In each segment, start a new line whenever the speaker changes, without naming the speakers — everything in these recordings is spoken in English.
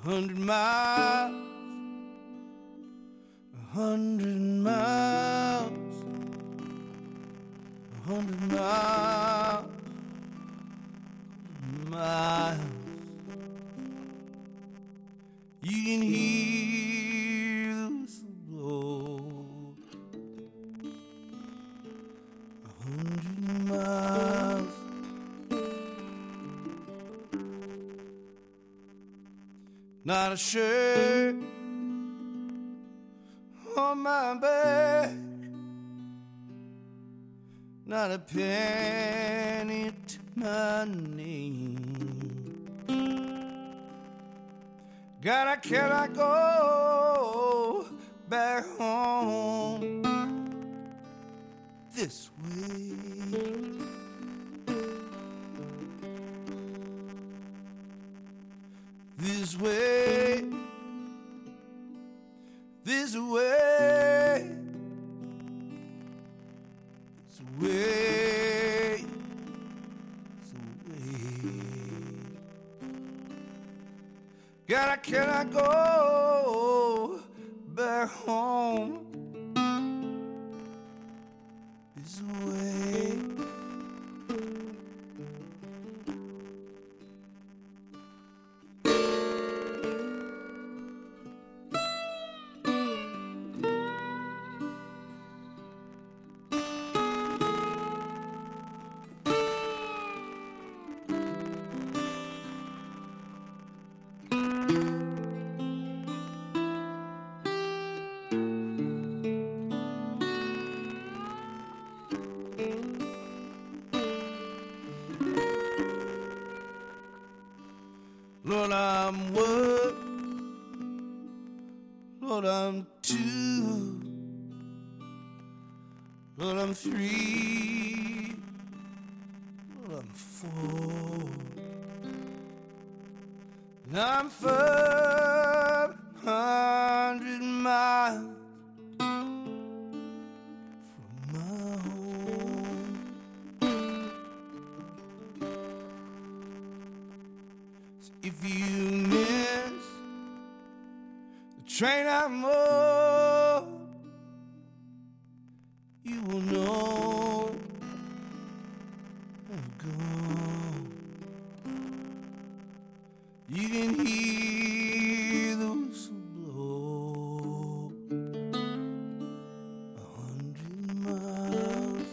100 miles, 100 miles, 100 miles, 100 miles. You can hear the whistle blow. 100 miles. Not a shirt on my back, not a penny to my name. God, I cannot go back home this way. This way, this way, this way, this way. God, I cannot go back home this way. Lord, I'm one, Lord, I'm two, Lord, I'm three, Lord, I'm four, and I'm 500 miles from my home. If you miss the train I'm on, you will know I'm gone. You can hear the whistle blow. 100 miles.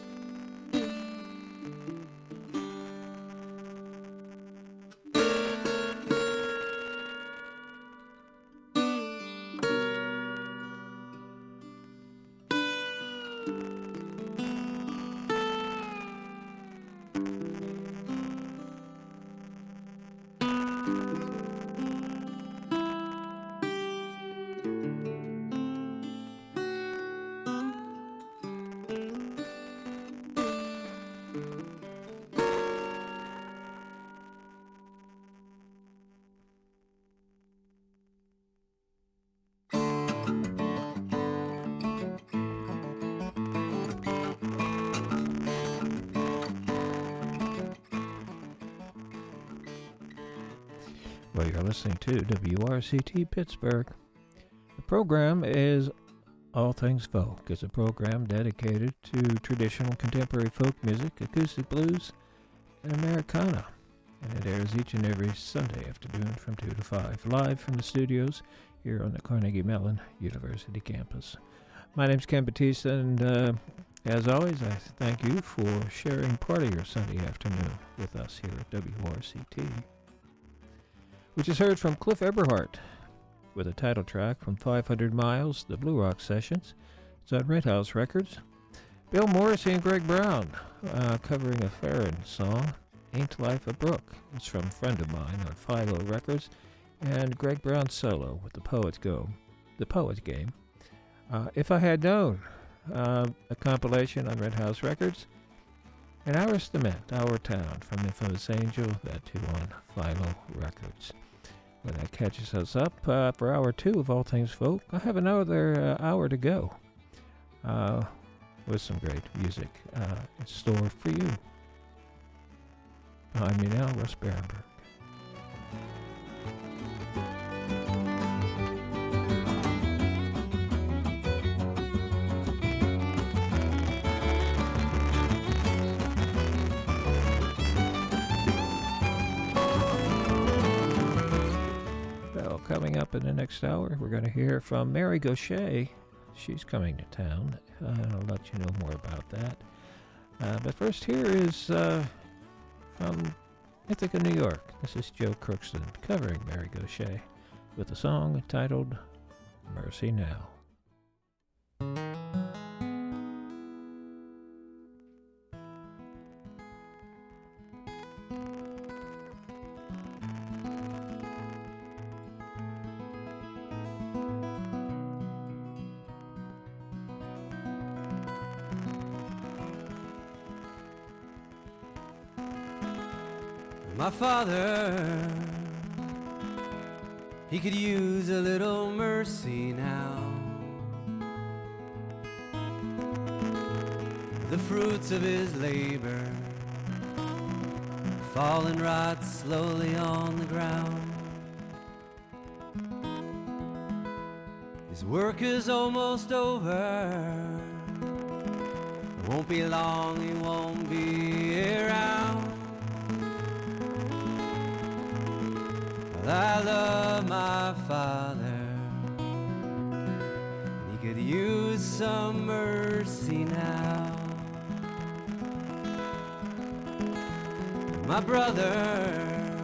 Well, you're listening to WRCT Pittsburgh. The program is All Things Folk. It's a program dedicated to traditional contemporary folk music, acoustic blues, and Americana. And it airs each and every Sunday afternoon from 2 to 5, live from the studios here on the Carnegie Mellon University campus. My name's Ken Batista, and as always, I thank you for sharing part of your Sunday afternoon with us here at WRCT. We just heard from Cliff Eberhardt with a title track from 500 Miles, the Blue Rock Sessions. It's on Red House Records. Bill Morrissey and Greg Brown covering a Farron song, Ain't Life a Brook. It's from a friend of mine on Philo Records. And Greg Brown solo with The Poet's Game. If I Had Known, a compilation on Red House Records. And Our Cement, Our Town, from Infamous Angel, that too on Philo Records. When that catches us up for hour 2 of All Things Folk, I have another hour to go with some great music in store for you. Behind me now, Russ Behrenberg. Coming up in the next hour, we're going to hear from Mary Gauthier. She's coming to town. I'll let you know more about that. But first, here is from Ithaca, New York. This is Joe Crookston covering Mary Gauthier with a song entitled Mercy Now.
My father, he could use a little mercy now. The fruits of his labor falling right slowly on the ground. His work is almost over. It won't be long, he won't be around. I love my father, and he could use some mercy now. My brother,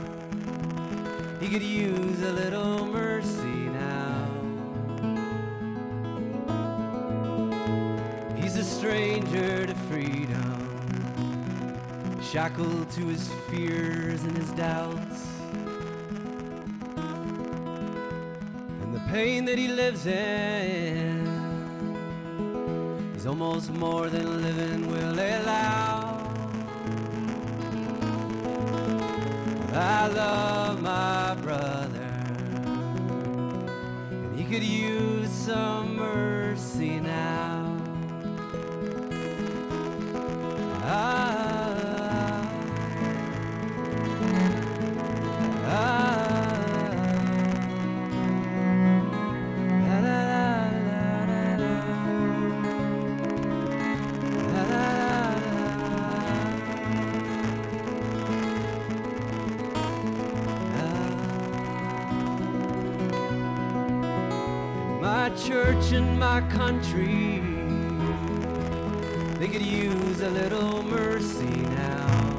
he could use a little mercy now. He's a stranger to freedom, shackled to his fears and his doubts. Pain that he lives in is almost more than living will allow. I love my brother, and he could use some mercy now. Church in my country, they could use a little mercy now,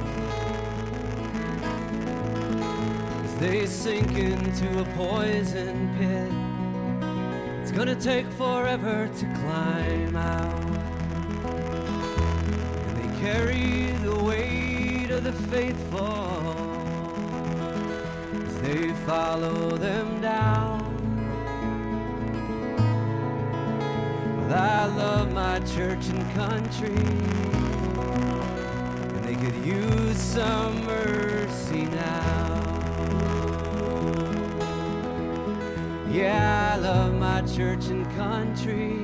as they sink into a poison pit. It's gonna take forever to climb out, and they carry the weight of the faithful as they follow them down. I love my church and country, and they could use some mercy now. Yeah, I love my church and country,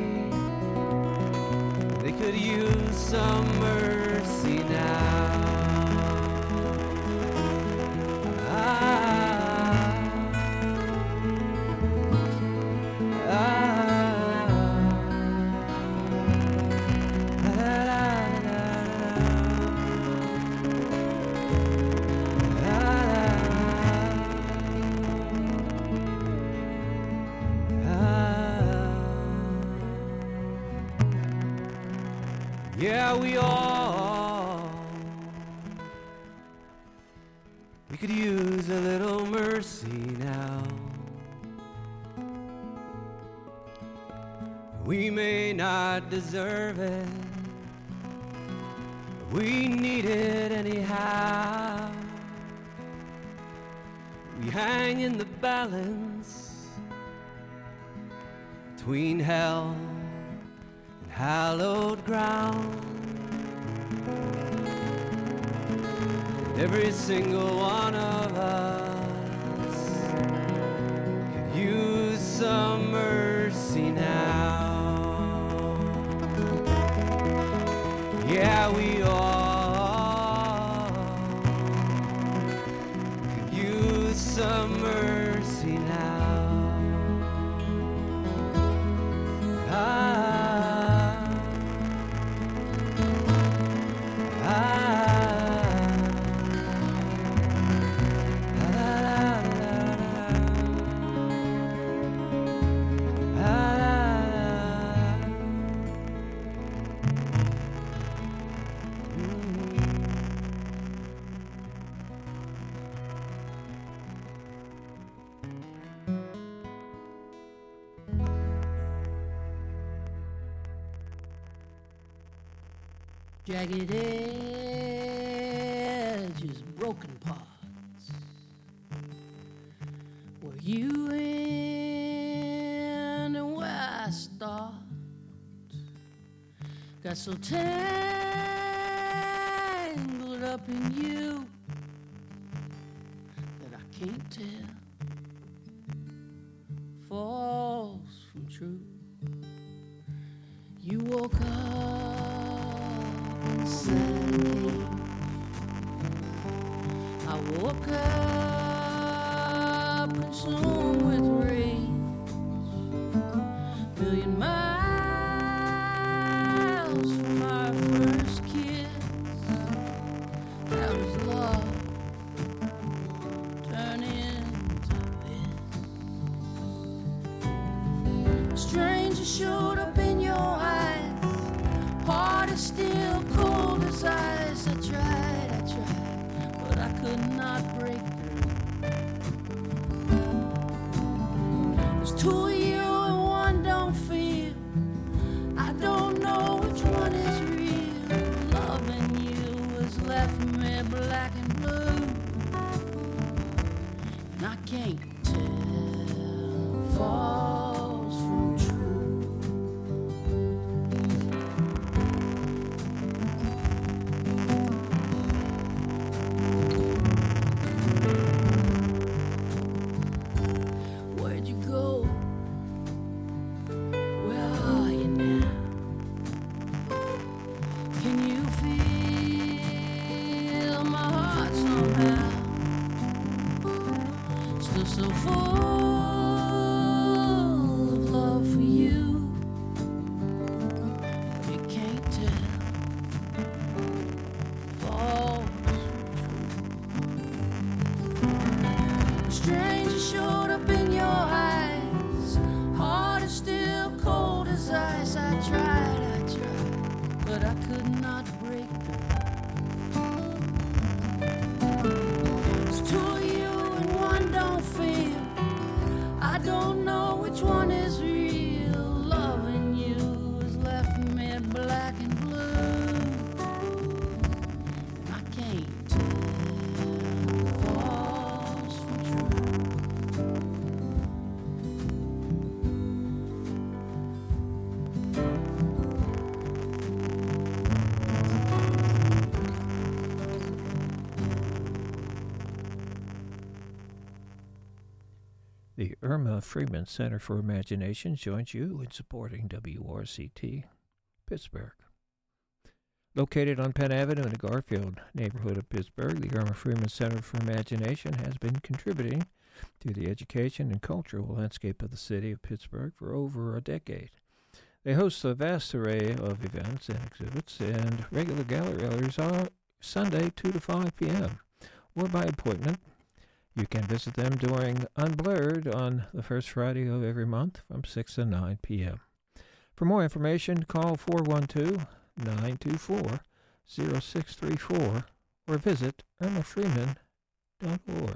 they could use some mercy now. Yeah, we could use a little mercy now. We may not deserve it, but we need it anyhow. We hang in the balance between hell and hallowed ground. Every single one of us could use some mercy now. Yeah, we all could use some mercy now.
jagged edges, broken parts. Where you end and where I start. Got so tangled up in you that I can't tell false from true. You woke up inside me. I woke up consumed with rage. Million miles from our first kiss. That was love turning to this. A stranger showed up in your eyes. Heart is still cold as ice. I tried, but I could not break through. There's two of you and one don't feel. I don't know which one is real. Loving you has left me black and blue, and I can't tell false from true. Where'd you go? Where are you now? Can you feel my heart somehow? Still so full of love for you. But you can't tell false from true. Stranger showed up in your eyes. Heart is still cold as ice. I tried, but I could not break through. There's two of you and one don't feel. I don't know which one is real. Loving you has left me black and blue, and I can't tell false from true.
The Irma Freeman Center for Imagination joins you in supporting WRCT Pittsburgh. Located on Penn Avenue in the Garfield neighborhood of Pittsburgh, the Irma Freeman Center for Imagination has been contributing to the education and cultural landscape of the city of Pittsburgh for over a decade. They host a vast array of events and exhibits, and regular gallery hours are Sunday 2 to 5 p.m. or by appointment. You can visit them during Unblurred on the first Friday of every month from 6 to 9 p.m. For more information, call 412-924-0634 or visit irmafreeman.org.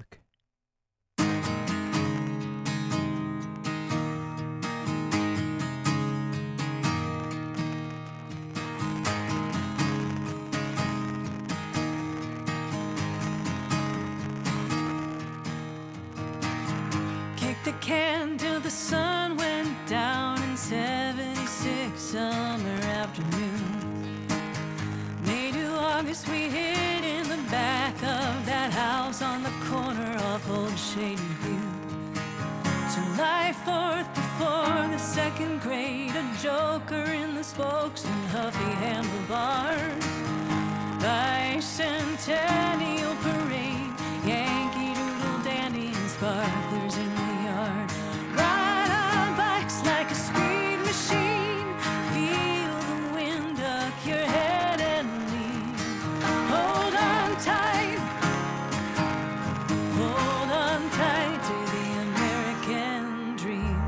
The can till the sun went down in 76 summer afternoon. May to August we hid in the back of that house on the corner of Old Shady View. July 4th before the second grade, a joker in the spokes and huffy handlebars. Bicentennial parade, Yankee Doodle Dandy and sparklers in the yard. Ride our bikes like a speed machine. Feel the wind duck your head and lean. Hold on tight. Hold on tight to the American dream.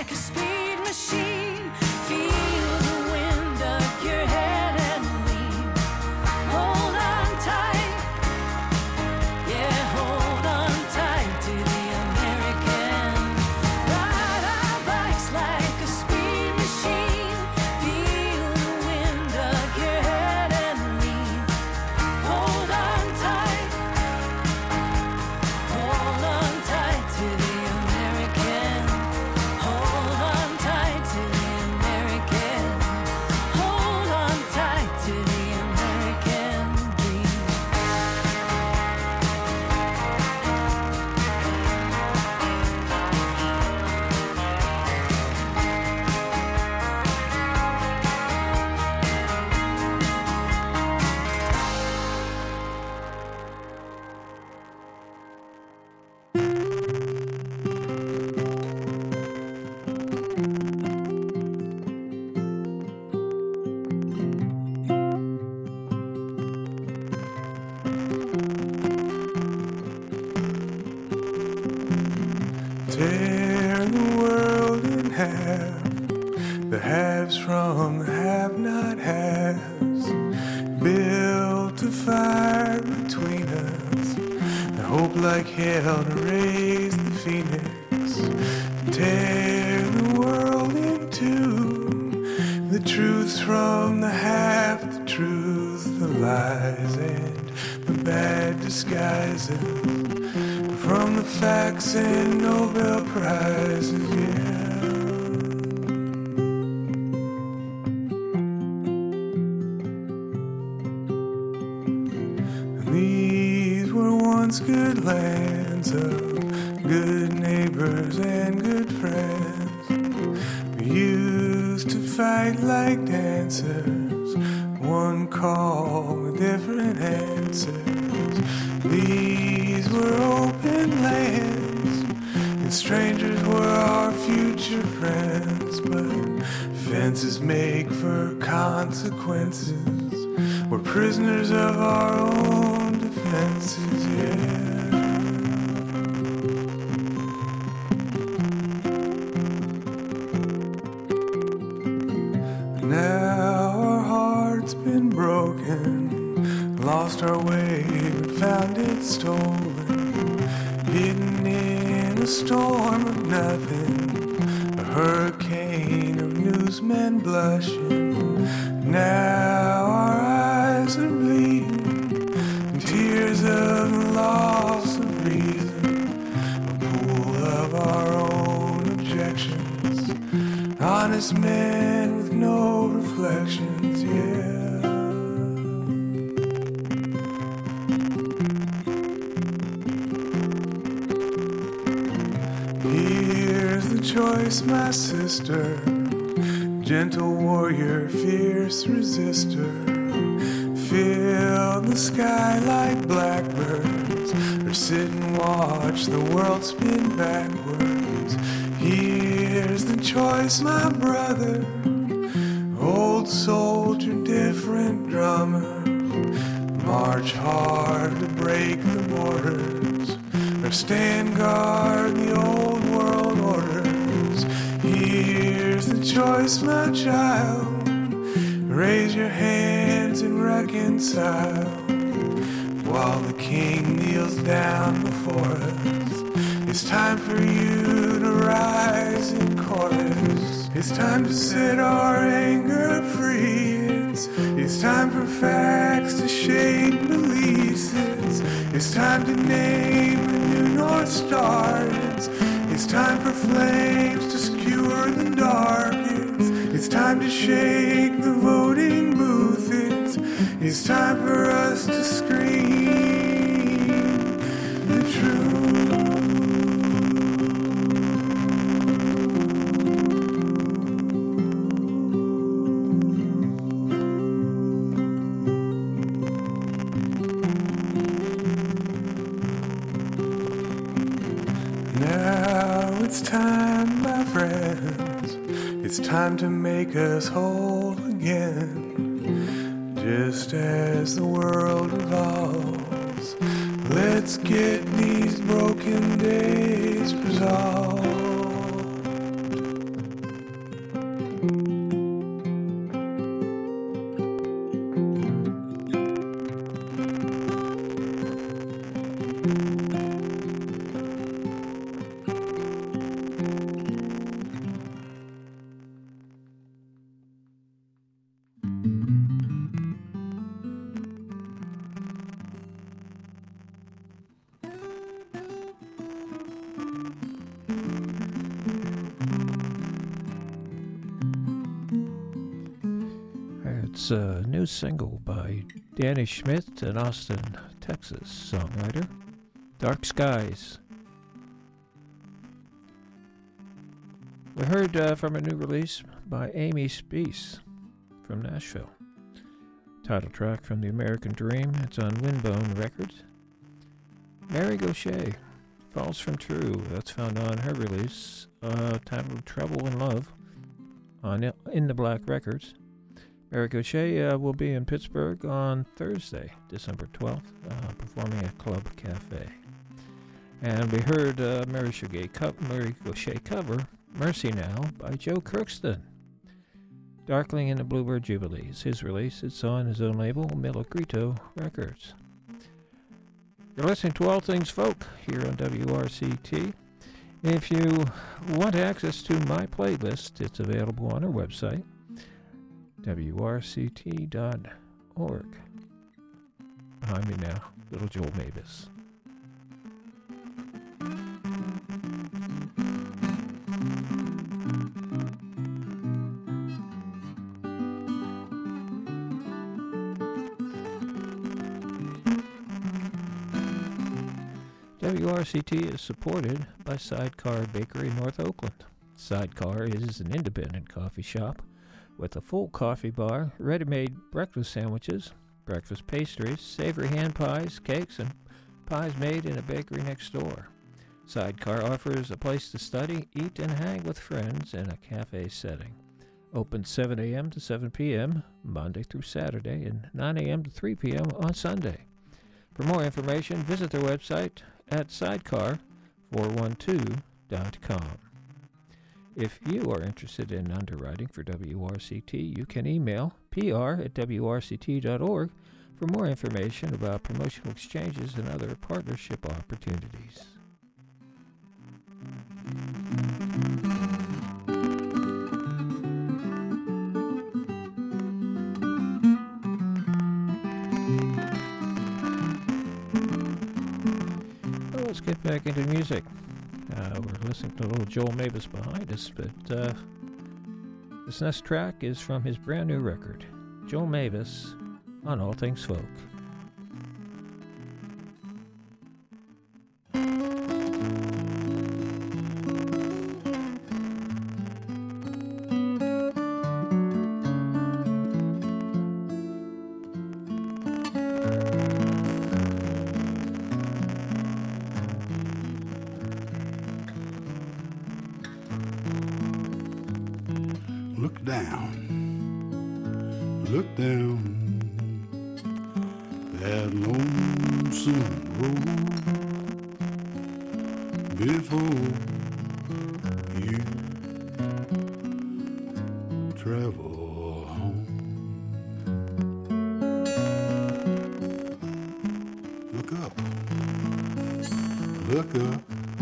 like a speed machine. Feel the wind up your head and lean. Hold on tight. Yeah, hold on tight to the American. Ride our bikes like a speed machine. Feel the wind up your head and lean. Hold on tight. Hold on tight to the American. Hold on tight to the American. Hold on tight to the American dream.
Tear the world in half, the haves from the have-not-haves. Built a fire between us, the hope like hell to raise the phoenix. Tear the world in two, the truths from the half, the truth, the lies, and the bad disguises. From the facts and Nobel Prizes, yeah. These were once good lands of good neighbors and good friends. We used to fight like dancers, one call with different answers. These were open lands, and strangers were our future friends. But fences make for consequences. We're prisoners of our own defenses, yeah. Now our heart's been broken, lost our way, but found it stolen, hidden in a storm of nothing, a hurricane of newsmen blushing. Now our eyes are bleeding, and tears of the loss of reason, a pool of our own objections, honest men with no reflections, yeah. Here's the choice, my sister, gentle warrior, fierce resistor. Fill the sky like blackbirds, or sit and watch the world spin backwards. Here's the choice, my brother, old soldier, different drummer. March hard to break the borders, or stand guard the old world orders. Here's the choice, my child, raise your hands and reconcile, while the king kneels down before us. It's time for you to rise in chorus. It's time to set our anger free. It's time for facts to shape beliefs. It's time to name a new North Star. It's time for flames to skewer the dark. It's time to shake the voting booth. It's time for us to scream the truth. Now it's time, my friends, it's time to make us whole again. Just as the world revolves, let's get these broken days resolved.
That's a new single by Danny Schmidt, an Austin, Texas songwriter. Dark Skies. We heard from a new release by Amy Speece from Nashville. Title track from The American Dream. It's on Windbone Records. Mary Gauthier, Falls from True. That's found on her release titled Trouble in Love on In the Black Records. Mary Gauthier will be in Pittsburgh on Thursday, December 12th, performing at Club Cafe. And we heard Mary Gauthier cover Mercy Now by Joe Kirkston. Darkling in the Bluebird Jubilees. His release, it's on his own label, Milagro Records. You're listening to All Things Folk here on WRCT. If you want access to my playlist, it's available on our website, WRCT.org. Behind me now, little Joel Mavis. WRCT is supported by Sidecar Bakery, North Oakland. Sidecar is an independent coffee shop with a full coffee bar, ready-made breakfast sandwiches, breakfast pastries, savory hand pies, cakes, and pies made in a bakery next door. Sidecar offers a place to study, eat, and hang with friends in a cafe setting. Open 7 a.m. to 7 p.m. Monday through Saturday and 9 a.m. to 3 p.m. on Sunday. For more information, visit their website at sidecar412.com. If you are interested in underwriting for WRCT, you can email pr@wrct.org for more information about promotional exchanges and other partnership opportunities. Well, let's get back into music. We're listening to a little Joel Mavis behind us, but this next track is from his brand new record, Joel Mavis on All Things Folk.
Look down that lonesome road before you travel home. Look up,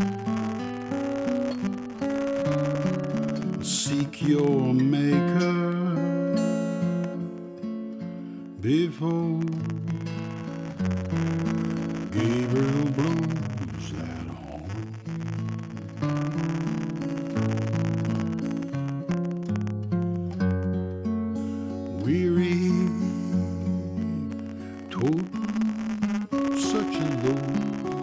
seek your maker before Gabriel blows that horn. Weary, told such a load,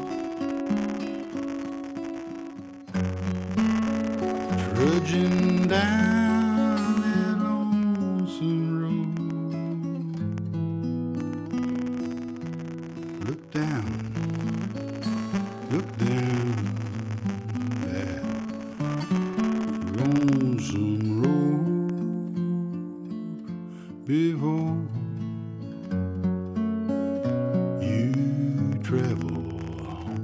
trudging down that lonesome road. Look down that lonesome road before you travel home.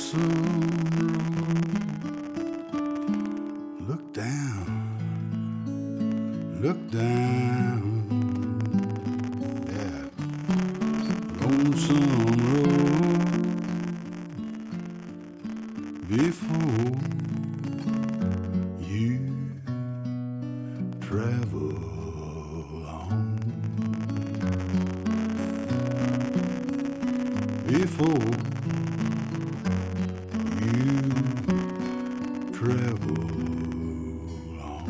lonesome road. Look down that lonesome road before you travel on. Before you travel on.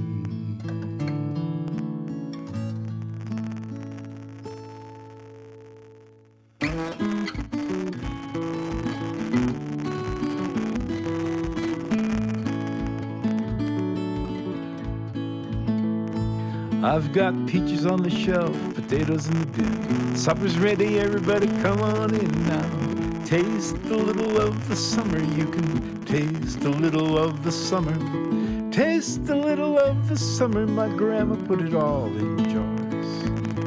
I've got peaches on the shelf, potatoes in the bin. Supper's ready, everybody come on in now. Taste a little of the summer, you can taste a little of the summer. Taste a little of the summer, my grandma put it all in jars.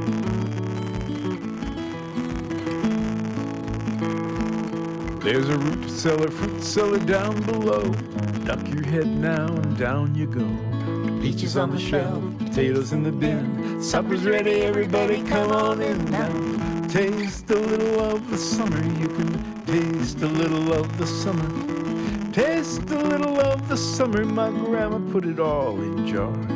There's a root cellar, fruit cellar down below. Duck your head now and down you go. Peaches on the shelf, potatoes in the bin. Supper's ready, everybody come on in now. Taste a little of the summer, you can taste a little of the summer. Taste a little of the summer, my grandma put it all in jars.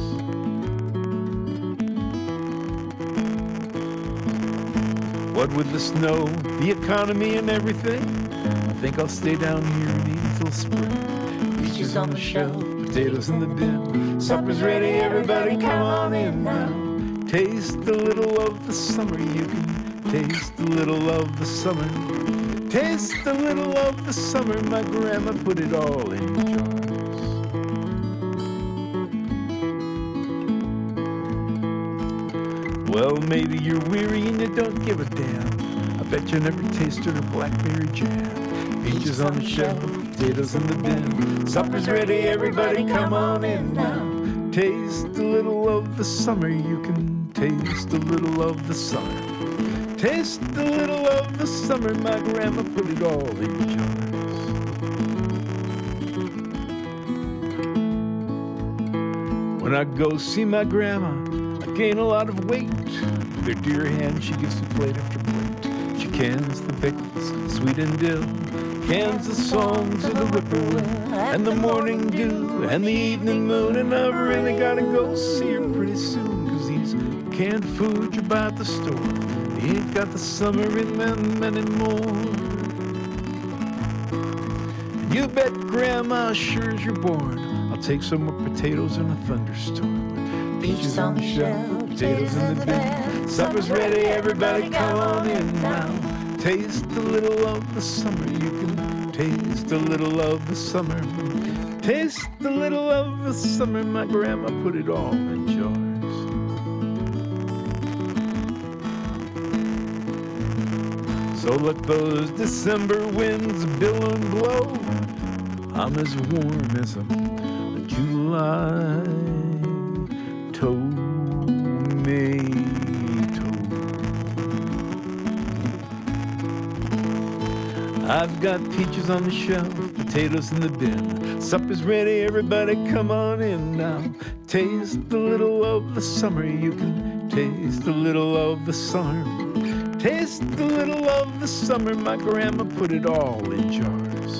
What with the snow, the economy and everything, I think I'll stay down here and eat until spring. Peaches on the shelf, potatoes in the bin. Supper's ready, everybody come on in now. Taste a little of the summer, you can taste a little of the summer. Taste a little of the summer, my grandma put it all in jars. Well, maybe you're weary and you don't give a damn. I bet you never tasted her blackberry jam. Peaches on the shelf, potatoes in the bin. Supper's ready, everybody come on in now. Taste a little of the summer, you can taste a little of the summer. Taste a little of the summer, my grandma put it all in jars. When I go see my grandma, I gain a lot of weight. With her dear hand, she gives me plate after plate. She cans the pickles, sweet and dill, cans the songs of the whippoorwill, and the morning dew, and the evening moon. And I've really gotta go see her pretty soon, 'cause these canned foods you buy at the store, they ain't got the summer in them anymore. And you bet Grandma, sure as you're born, I'll take some more potatoes in a thunderstorm. Peaches on the shelf, potatoes in the bin. Supper's ready, everybody come on in now. Taste a little of the summer, you can taste a little of the summer. Taste a little of the summer, my grandma put it all in jars. So let those December winds billow and blow. I'm as warm as a July tomato. I've got peaches on the shelf, potatoes in the bin. Supper's ready, everybody come on in now. Taste a little of the summer, you can taste a little of the summer. Taste a little of the summer, my grandma put it all in jars.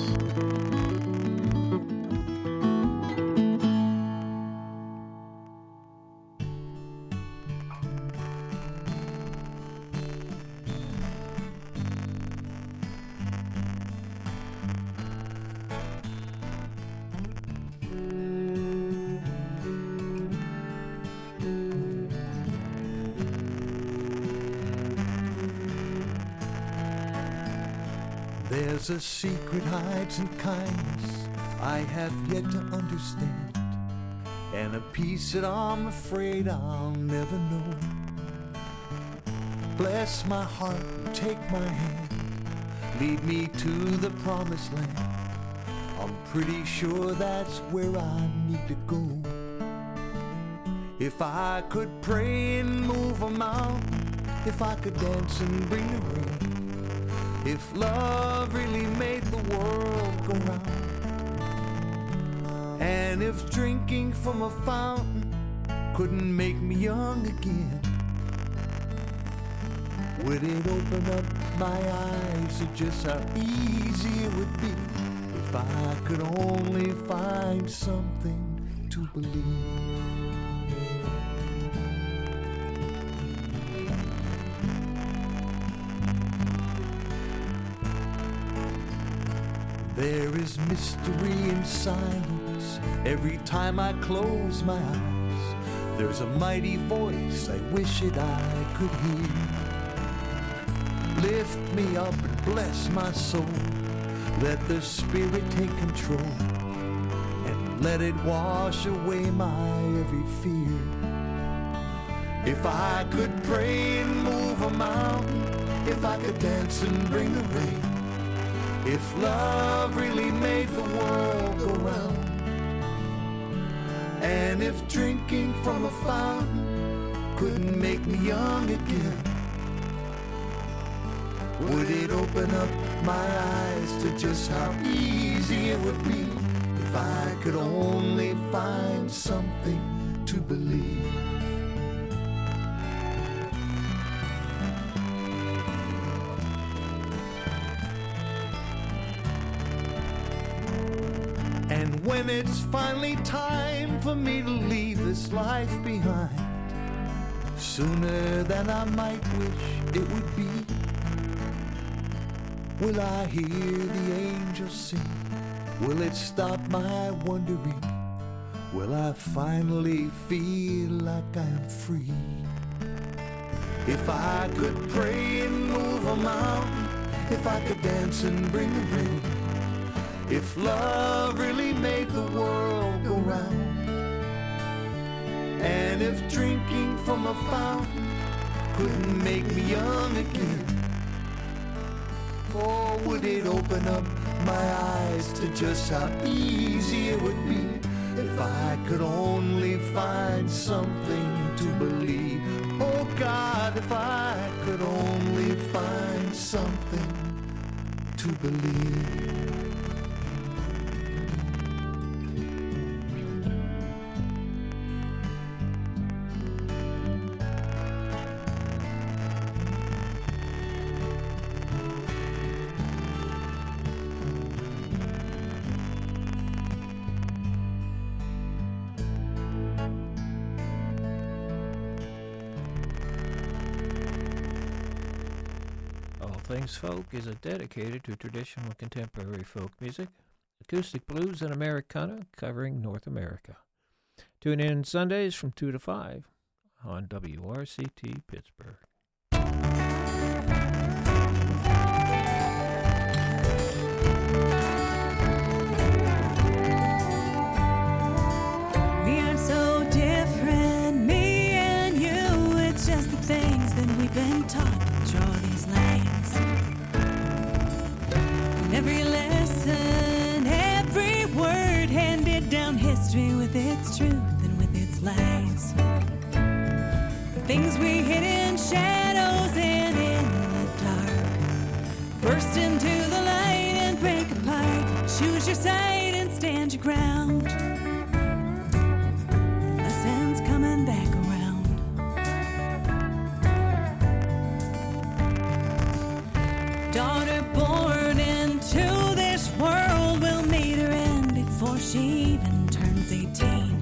There's a secret hides in kindness I have yet to understand, and a peace that I'm afraid I'll never know. Bless my heart and take my hand, lead me to the promised land. I'm pretty sure that's where I need to go. If I could pray and move a mountain, if I could dance and bring the rain, if love really made the world And if drinking from a fountain couldn't make me young again, would it open up my eyes to just how easy it would be if I could only find something to believe? There is mystery in silence every time I close my eyes. There's a mighty voice I wish that I could hear. Lift me up and bless my soul. Let the Spirit take control and let it wash away my every fear. If I could pray and move a mountain, if I could dance and bring the rain, if love really made the world go round, and if drinking from a fountain couldn't make me young again, would it open up my eyes to just how easy it would be if I could only find something to believe? And when it's finally time for me to leave this life behind, sooner than I might wish it would be, will I hear the angels sing? Will it stop my wondering? Will I finally feel like I'm free? If I could pray and move a mountain, if I could dance and bring the rain, if love really made the world go round, and if drinking from a fountain couldn't make me young again, or would it open up my eyes to just how easy it would be if I could only find something to believe? Oh God, if I could only find something to believe.
Things Folk is dedicated to traditional and contemporary folk music, acoustic blues, and Americana, covering North America. Tune in Sundays from 2 to 5 on WRCT Pittsburgh.
We aren't so different, me and you. It's just the things that we've been taught to draw these lines. Every lesson, every word handed down history with its truth and with its lies. The things we hid in shadows and in the dark burst into the light and break apart. Choose your side and stand your ground. Lessons coming back around. Daughter born into this world will meet her end before she even turns 18.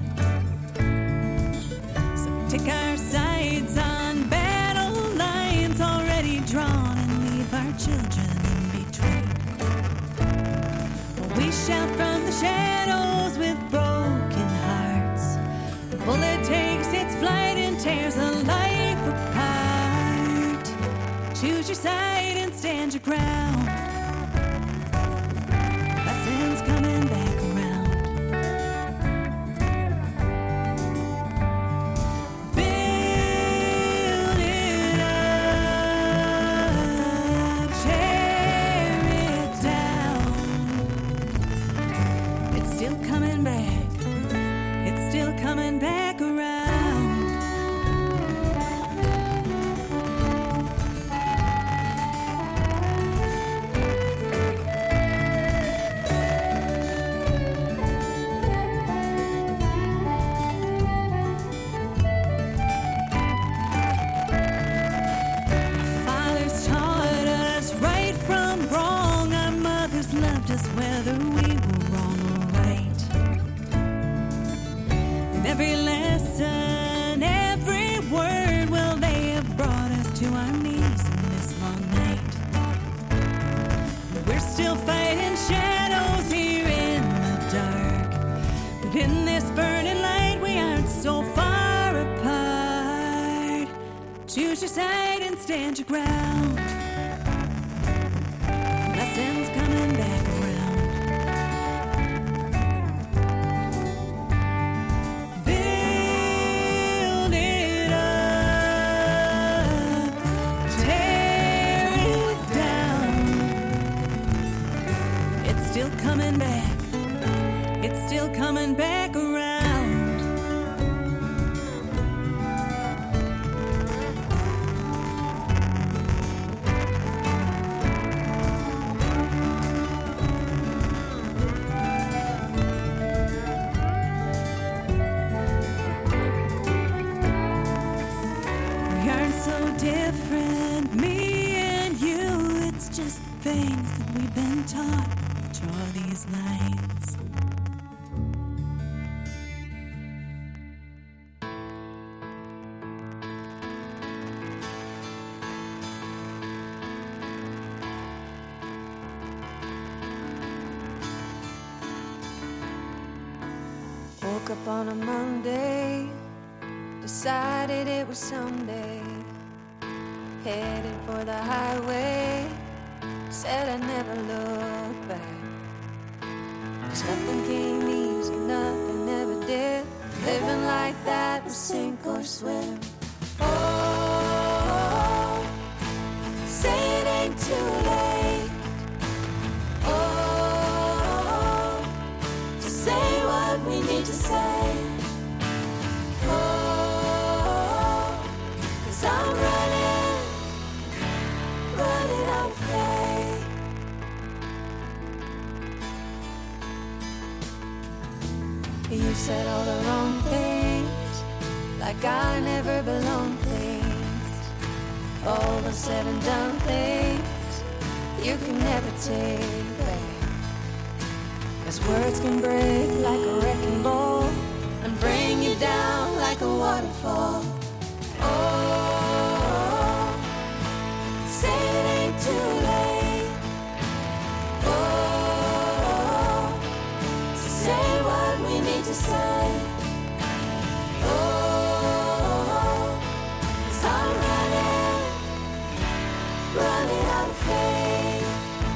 So we take our sides on battle lines already drawn and leave our children in between. We shout from the shadows with broken hearts. The bullet takes its flight and tears a life apart. Choose your side and stand your ground. Lessons coming back around. Build it up, tear it down. It's still coming back. It's still coming back around. us whether we were wrong or right. With every lesson, every word, well, they have brought us to our knees in this long night. We're still fighting shadows here in the dark, but in this burning light we aren't so far apart. Choose your side and stand your ground. Lessons coming back around. Build it up, tear it down. It's still coming back. It's still coming back around. We aren't so different, me and you. It's just things that we've been taught. Draw these lines.
Woke up on a Monday, decided it was someday. Headed for the highway, said I'd never look back. 'Cause nothing came easy, nothing ever did. Living like that was sink or swim. Oh, say it ain't too late. Oh, to say what we need to say. Oh, 'cause I'm running out of faith. You said all the wrong things, like I never belonged things. All the said and done things you can never take back. 'Cause words can break like a wrecking ball and bring you down like a waterfall. Oh, say it ain't too late. Oh, to say what we need to say. Oh, 'cause I'm running out of faith.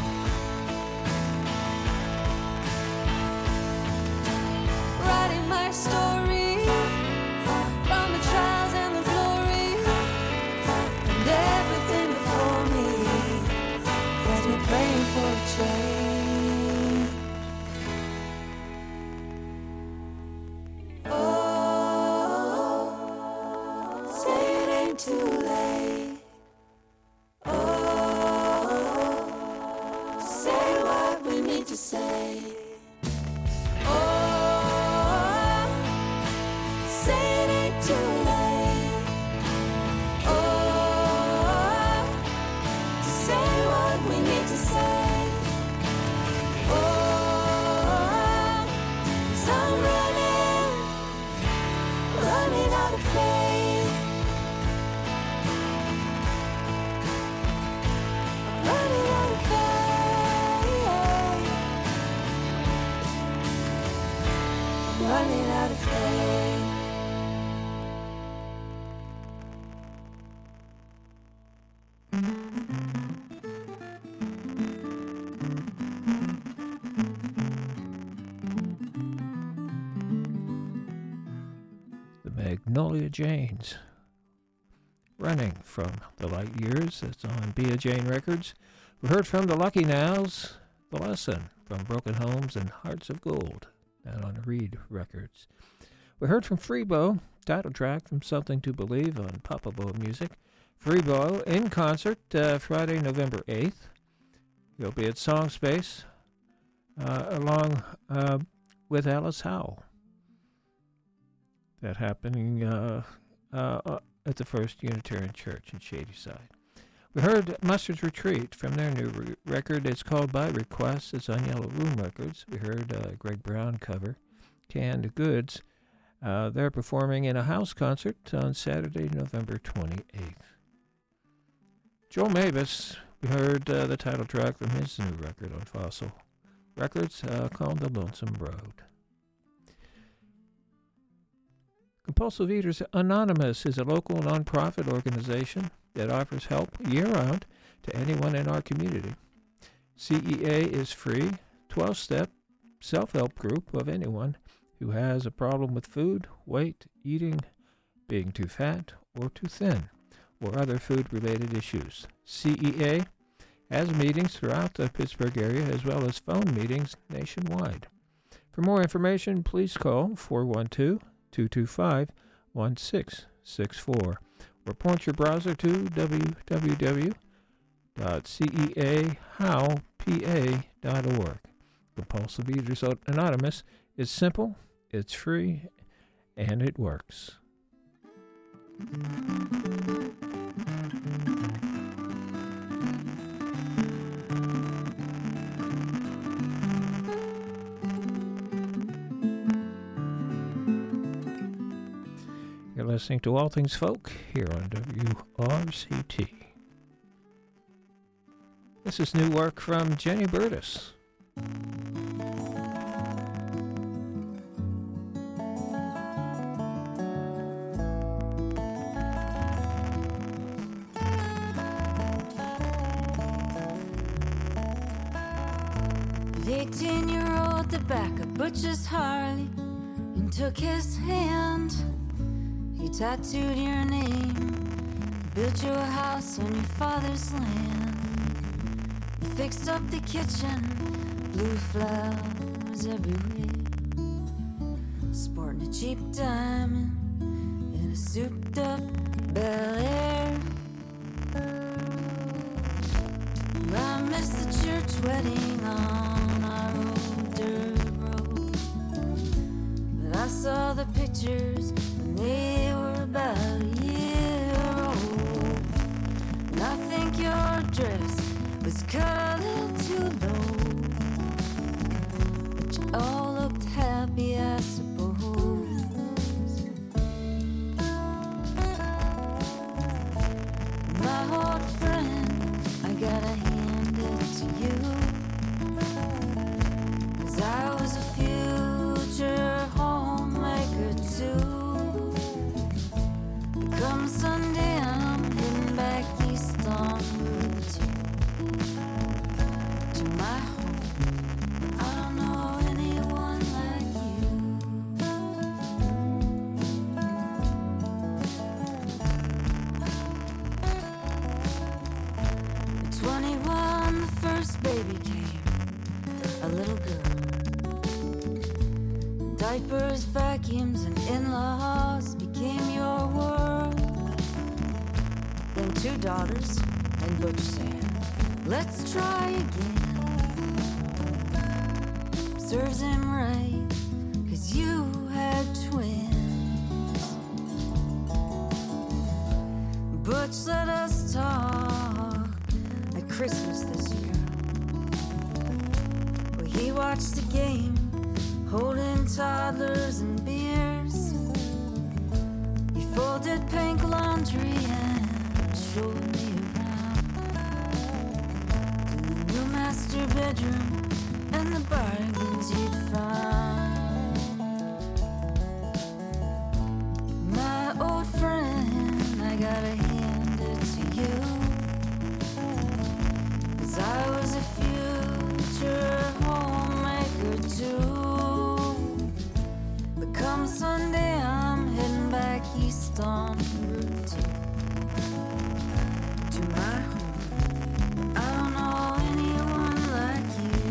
Writing my story from the trials and the glory and everything before me. Ready praying for a change. Oh, say it ain't too late. Oh, say what we need to say. Oh, say it ain't too late. Oh, to say what we need to say. Oh, 'cause I'm running out of faith. I'm running out of faith. I'm running out of faith.
The Magnolia Janes. Running from the Light Years. That's on Bea Jane Records. We heard from the Lucky Nows, The Lesson, from Broken Homes and Hearts of Gold, down on Reed Records. We heard from Freebo, title track from Something to Believe on Papa Bo Music. Freebo in concert Friday, November 8th. He'll be at Song Space along with Alice Howell. That happening at the First Unitarian Church in Shadyside. We heard Mustard's Retreat from their new record. It's called By Request. It's on Yellow Room Records. We heard Greg Brown cover Canned Goods. They're performing in a house concert on Saturday, November 28th. Joel Mavis, we heard the title track from his new record on Fossil Records called The Lonesome Road. Compulsive Eaters Anonymous is a local nonprofit organization that offers help year-round to anyone in our community. CEA is free, 12-step self-help group of anyone who has a problem with food, weight, eating, being too fat or too thin, or other food-related issues. CEA has meetings throughout the Pittsburgh area as well as phone meetings nationwide. For more information, please call 412-225-1664 or point your browser to www.ceahowpa.org. Compulsive Eaters Anonymous is simple, it's free, and it works. You're listening to All Things Folk here on WRCT. This is new work from Jenny Burtis.
The 18-year-old that back a butcher's Harley and took his hand. He tattooed your name, built you a house on your father's land. He fixed up the kitchen, blue flowers everywhere. Sporting a cheap diamond in a souped-up Bel Air. I missed the church wedding on our old dirt road, but I saw the pictures when they were about a year old. And I think your dress was cut a little too low, but you all looked happy, I suppose. My old friend, I gotta hand it to you, 'cause I was a future homemaker too. Come Sunday, I'm heading back east on Route 2 to my home. I don't know anyone like you. 21, the first baby came, a little girl. Diapers, vacuums, and in-laws became your world. Then 2 daughters, and Butch said, let's try again. Serves him right, 'cause you had twins. Butch let us talk at Christmas this year. Well, he watched the game, holding toddlers and beers. He folded pink laundry and showed me around to the new master bedroom and the bargains you'd find. My old friend, I gotta hand it to you, 'cause I was a future homemaker too. But come Sunday, I'm heading back east on Route 2 to my home. I don't know anyone like you.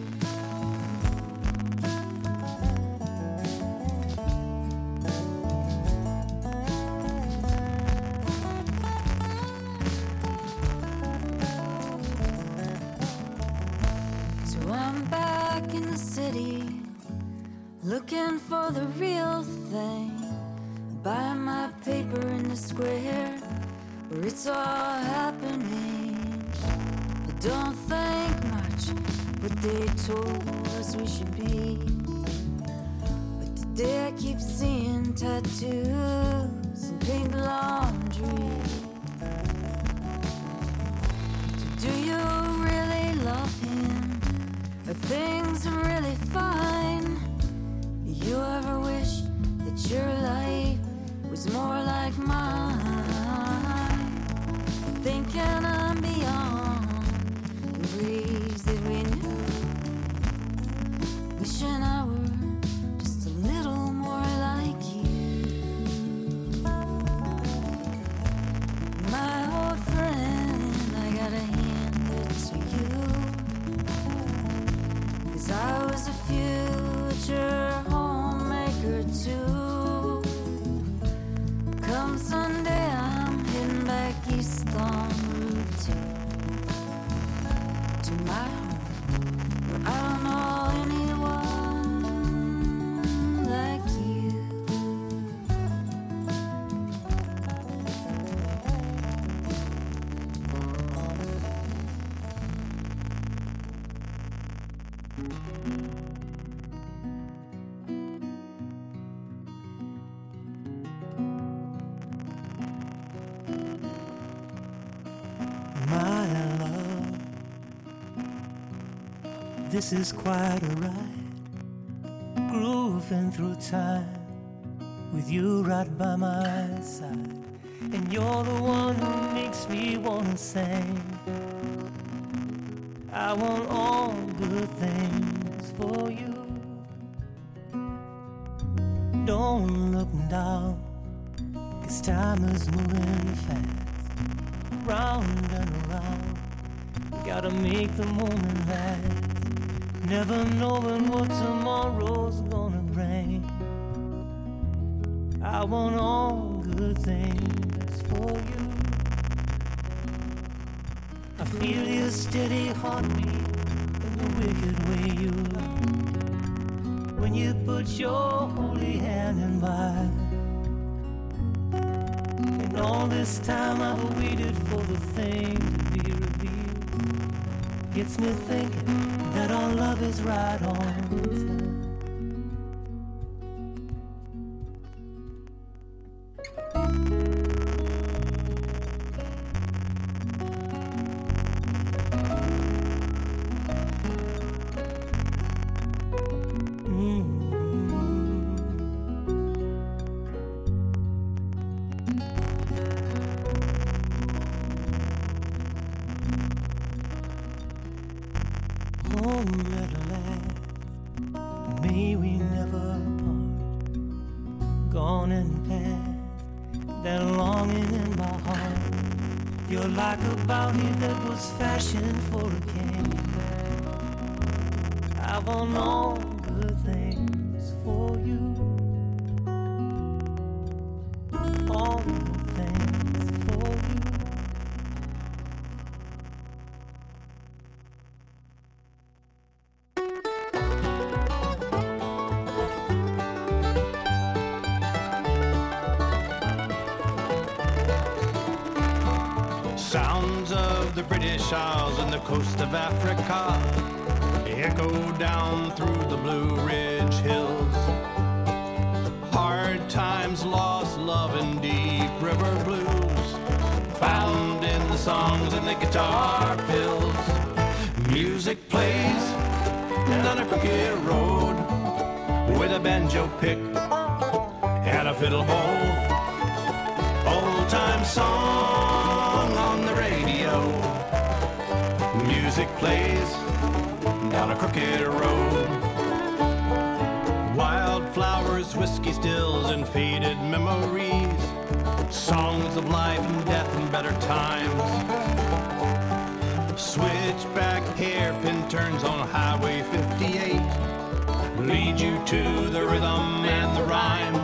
So I'm back in the city, looking for the real thing. Buy my paper in the square, where it's all happening. I don't think much what they told us we should be, but today I keep seeing tattoos and pink laundry. So do you really love him? Are things really fine? You ever wish that your life was more like mine? Thinking I'm beyond the breeze that we knew, wishing I were just a little more like you. My old friend, I gotta hand it to you, 'cause I was a future homemaker too. Come Sunday, I'm heading back east on Route 2 to my home, where I don't know anyone like you.
My love, this is quite a ride, grooving through time with you right by my side. And you're the one who makes me wanna sing. I want all good things for you. Don't look down, 'cause time is moving fast. Round and around, gotta make the moment last. Never knowing what tomorrow's gonna bring. I want all good things for you. I feel your steady heartbeat in the wicked way you look, when you put your holy hand in mine. And all this time I've waited for the thing to be revealed. Gets me thinking that our love is right on time. Home at last, may we never part. Gone and past, that longing in my heart. You're like a bounty that was fashioned for a king. I want all good things for you. All good things for you.
Sounds of the British Isles and the coast of Africa echo down through the Blue Ridge Hills. Hard times, lost love, and deep river blues found in the songs and the guitar fills. Music plays down a crooked road with a banjo pick and a fiddle bow. Old time song on the radio. Music plays down a crooked road. Wildflowers, whiskey stills, and faded memories. Songs of life and death and better times. Switchback hairpin turns on Highway 58 lead you to the rhythm and the rhyme.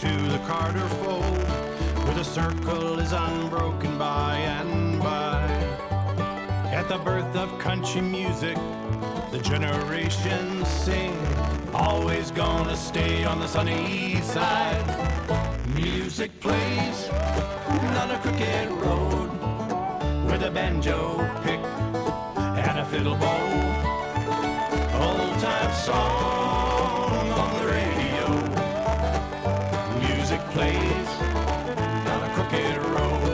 to the Carter fold, where the circle is unbroken by and by. At the birth of country music, the generations sing, always gonna stay on the sunny east side. Music plays on a crooked road, with a banjo pick and a fiddle bow. Old-time song on the radio. Music plays on a crooked road.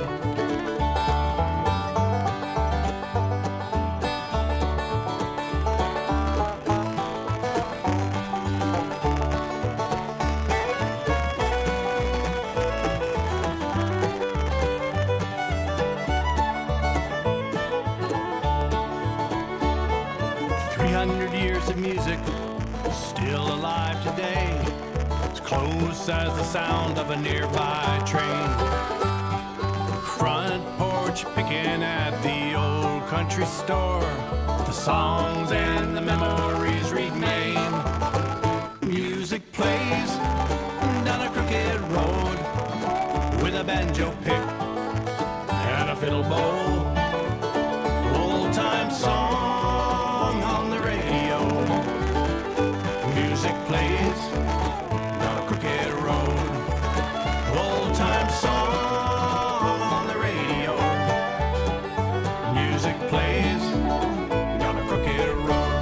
300 years of music, still alive today, as close as the sound of a nearby train. Front porch picking at the old country store, the songs and the memories remain. Music plays down a crooked road, with a banjo pick and a fiddle bow. Old-time song on the radio. Music plays down a crooked road. Old-time song on the radio. Music plays down a crooked road.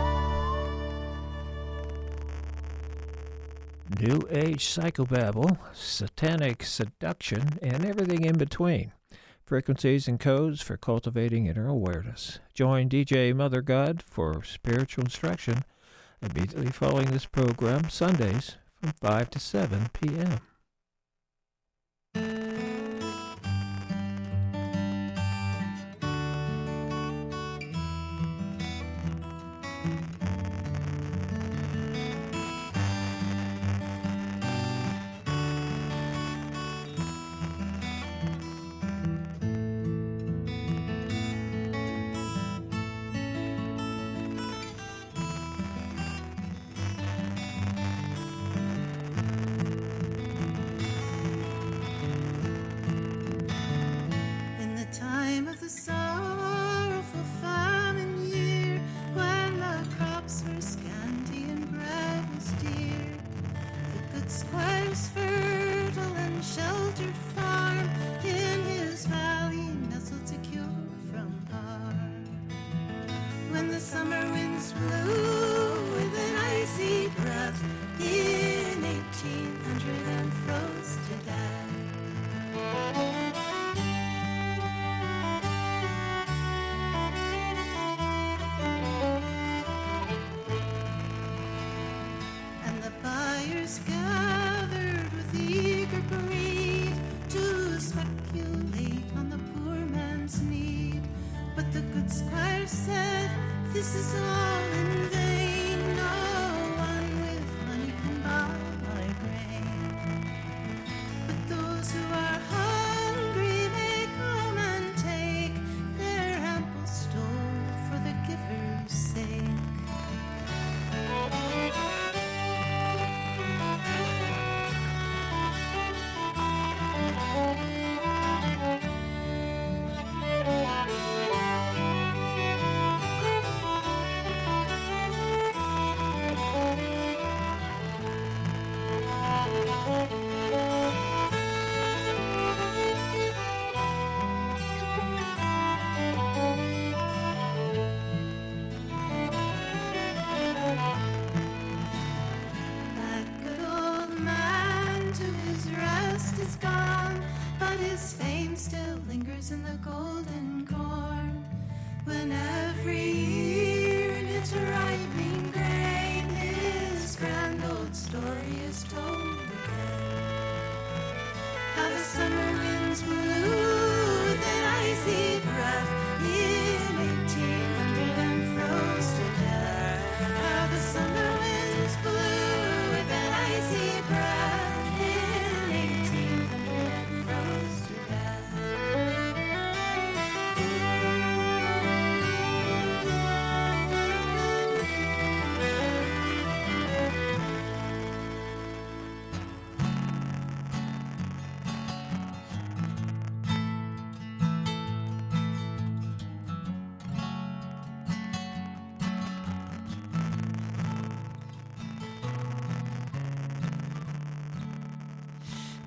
New Age psychobabble, satanic seduction, and everything in between. Frequencies and codes for cultivating inner awareness. Join DJ Mother God for spiritual instruction immediately following this program, Sundays from 5 to 7 p.m.
In the time of the sorrowful famine year, when the crops were scanty and bread was dear, the good squire's fertile and sheltered farm in his valley nestled secure from harm. When the summer winds blew with an icy breath in 1800 and froze to death. And the buyers gathered with eager greed to speculate on the poor man's need. But the good squire said, "This is all in vain. No one with money can buy my grain. But those who are hungry may come and take their ample store for the giver's sake." That good old man to his rest is gone, but his fame still lingers in the golden corn. When every year in its ripening grain, his grand old story is told again. How the summer winds blew with an icy breath in 1800 and froze to death. How the summer winds blew with an icy breath in 1800 and froze to death.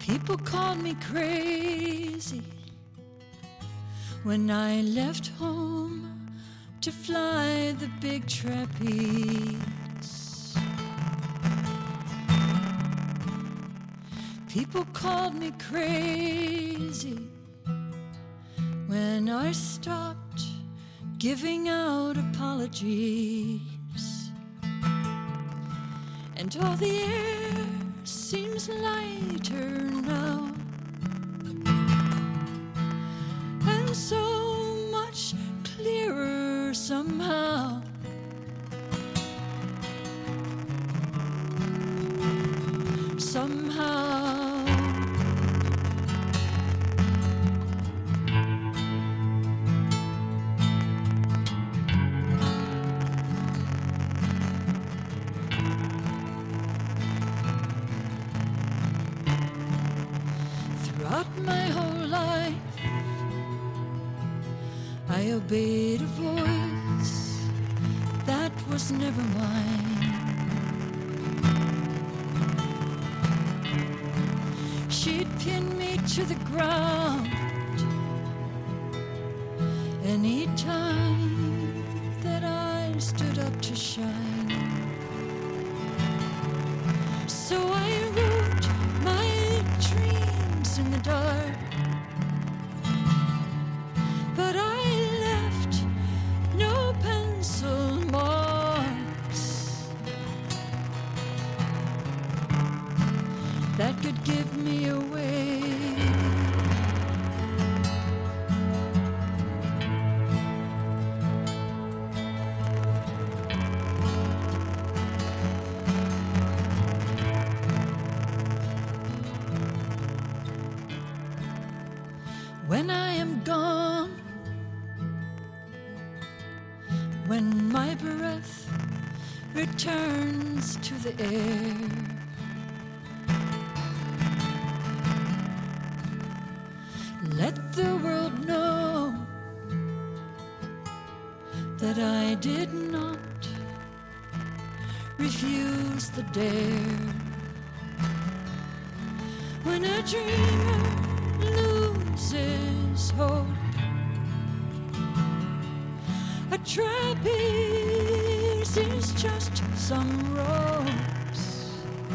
People called me crazy when I left home to fly the big trapeze. People called me crazy when I stopped giving out apologies. And all the air seems lighter now, and so much clearer somehow. Somehow. My whole life I obeyed a voice that was never mine. She'd pin me to the ground any time that I stood up to shine. So I wrote my dreams in the dark, but I left no pencil marks that could give me away. When I am gone, when my breath returns to the air, let the world know that I did not refuse the dare. When a dreamer loses hope, a trapeze is just some ropes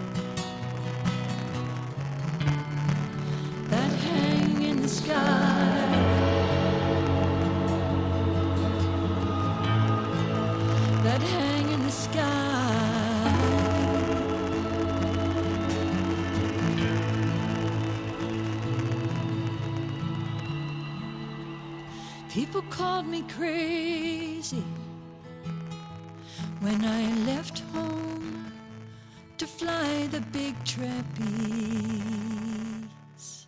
that hang in the sky, that hang in the sky. People called me crazy when I left home to fly the big trapeze.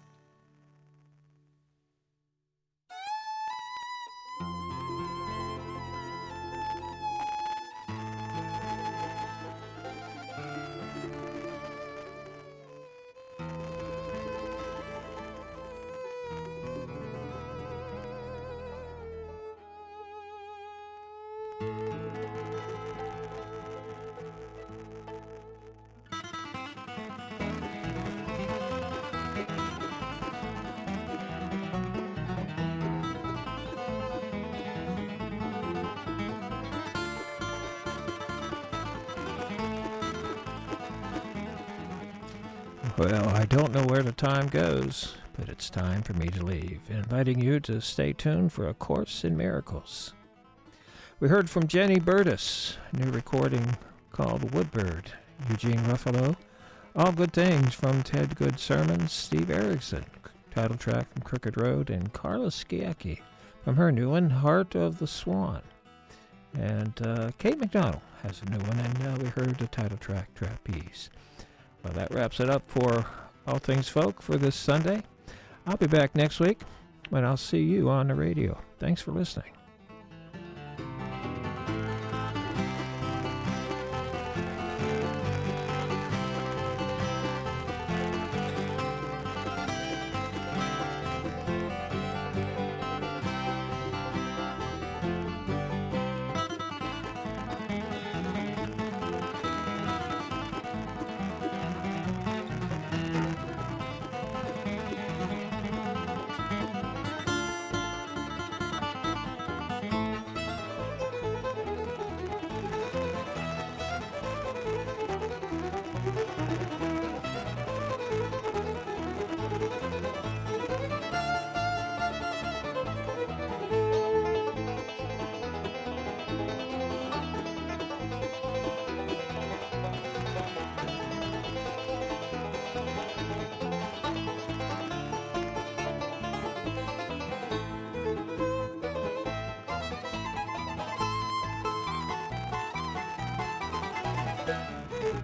Well, I don't know where the time goes, but it's time for me to leave, inviting you to stay tuned for A Course in Miracles. We heard from Jenny Burtis, a new recording called Woodbird, Eugene Ruffalo, All Good Things from Ted Good Sermons, Steve Erickson, title track from Crooked Road, and Carla Schiacchi from her new one, Heart of the Swan. And Kate McDonald has a new one, and we heard the title track, Trapeze. Well, that wraps it up for All Things Folk for this Sunday. I'll be back next week when I'll see you on the radio. Thanks for listening.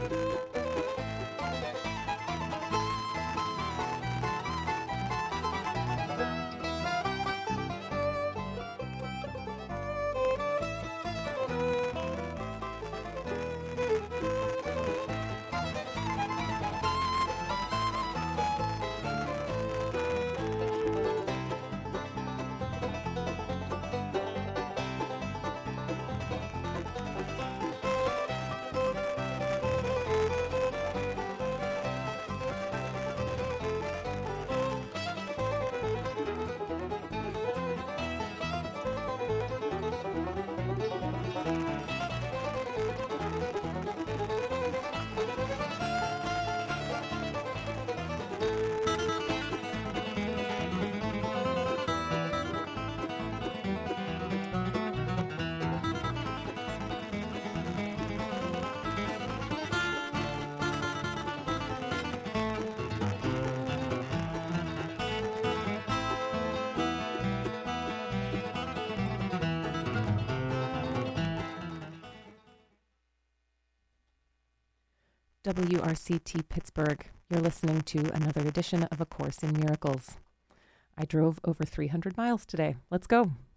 WRCT Pittsburgh. You're listening to another edition of A Course in Miracles. I drove over 300 miles today. Let's go.